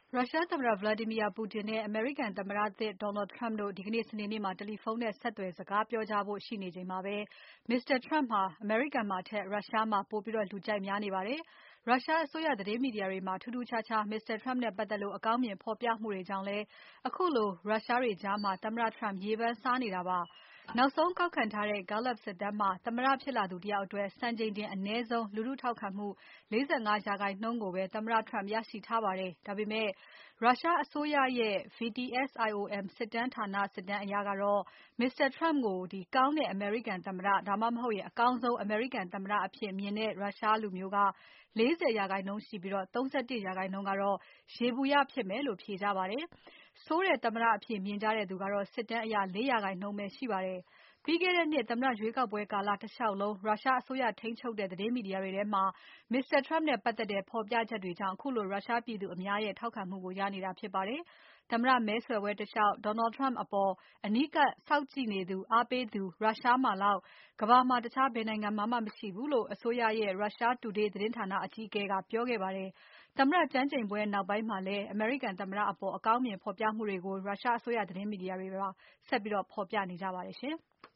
ရုရှားသမ္မတ Vladimir Putin နဲ့အမေရိကန်သမ္မတသစ် Donald Trump တို့ဒီကနေ့ စနေနေ့မှာ တယ်လီဖုန်းနဲ့ဆက်သွယ်စကားပြောကြဖို့ရှိနေချိန်မှာပဲ Mr. Trump ဟာ အမေရိကန်မှာထက် ရုရှားမှာပိုပြီးလူကြိုက်များနေပါတယ်။ ရုရှားအစိုးရသတင်းမီဒီယာတွေမှာ ထူးထူးခြားခြား Mr. Trump နဲ့ပတ်သက်လို့ အကောင်းမြင်ဖော်ပြမှုတွေကြောင့်လည်း ခုလိုရုရှားတွေကြားမှာ သမ္မတ Trump ရေပန်းစားနေတာပါ။ နောက်ဆုံးကောက်ခံထားတဲ့ Gallup စစ်တမ်းမှာ သမ္မတဖြစ်လာသူတယောက်အတွက် စံချိန်တင်အနည်းဆုံး လူထုထောက်ခံမှု ၄၅% ကိုပဲသမ္မတ Trump ရရှိထားပါတယ်။ ဒါပေမဲ့ ရုရှားအစိုးရရဲ့ VTSIOM စစ်တမ်းဌာနစစ်တမ်းအရကတော့ Mr. Trump ကိုကောင်းတဲ့အမေရိကန်သမ္မတ ဒါမှမဟုတ်ရင် အကောင်းဆုံးအမေရိကန်သမ္မတအဖြစ်မြင်တဲ့ ရုရှားလူမျိုးက ၄၀% ရှိပြီး ၃၁% ကတော့ ယေဘုယျဖြစ်မယ်လို့ ဖြေကြပါတယ်။ ဆိုးတဲ့သမ္မတအဖြစ်မြင်ကြတဲ့သူကတော့ စစ်တမ်းအရ ၄% ပဲရှိပါတယ်။ ပြီးခဲ့တဲ့နှစ် သမ္မတရွေးကောက်ပွဲကာလတလျှောက်လုံး ရုရှားအစိုးရထိန်းချုပ်တဲ့သတင်းမီဒီယာတွေထဲမှာ Mr. Trump နဲ့ပတ်သက်တဲ့ ဖော်ပြချက်တွေကြောင့် ခုလိုရုရှားပြည်သူအများရဲ့ထောက်ခံမှုကိုရနေတာဖြစ်ပါတယ်။ သမ္မတမဲဆွယ်ပွဲတလျှောက် Donald Trump အပေါ် အနီးကပ်စောင့်ကြည့်နေသူ အားပေးသူ ရုရှားမှာလောက် ကမ္ဘာမှာတခြားဘယ်နိုင်ငံမှာမှ မရှိဘူးလို့ အစိုးရရဲ့ Russia Today သတင်းဌာနအကြီးအကဲက ပြောခဲ့ပါတယ်။ သမ္မတကျမ်းကျိန်ပွဲနောက်ပိုင်းမှာလည်း အမေရိကန်သမ္မတအပေါ် အကောင်းမြင်ဖော်ပြမှုတွေကို ရုရှားအစိုးရသတင်းမီဒီယာတွေက ဆက်ပြီးဖော်ပြနေကြပါတယ်ရှင်။